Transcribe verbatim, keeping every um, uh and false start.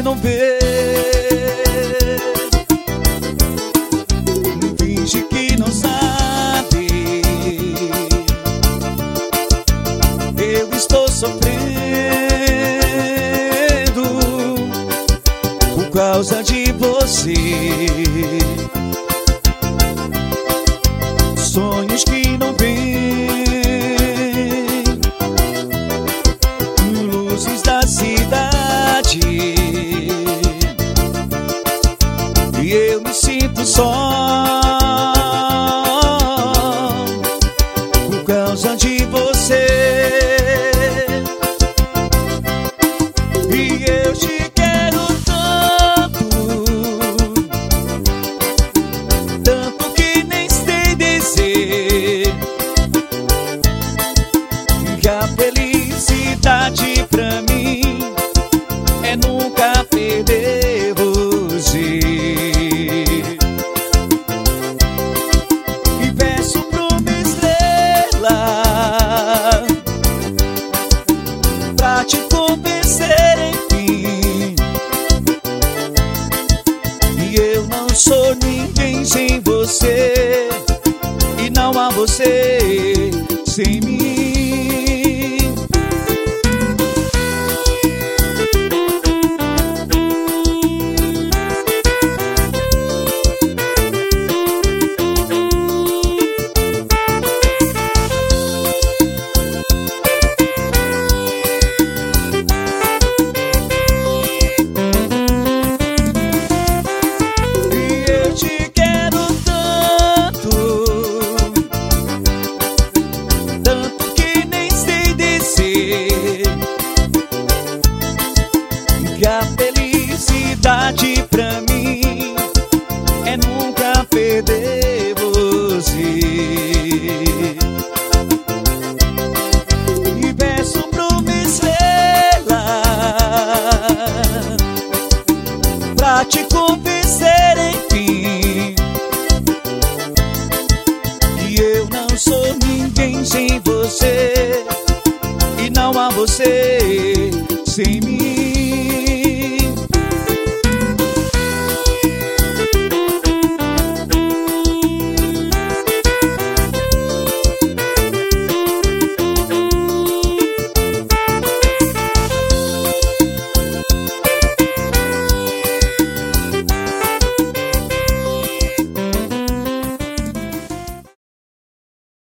não vê, finge que não sabe. Eu estou sofrendo por causa de você. Sonhos que não vêm, luzes da cidade, e eu me sinto só por causa de você. E eu te quero tanto, tanto que nem sei dizer que a felicidade pra mim é nunca perder você. E peço pra uma estrela pra te convencer, enfim. E eu não sou ninguém sem você, e não há você sem mim.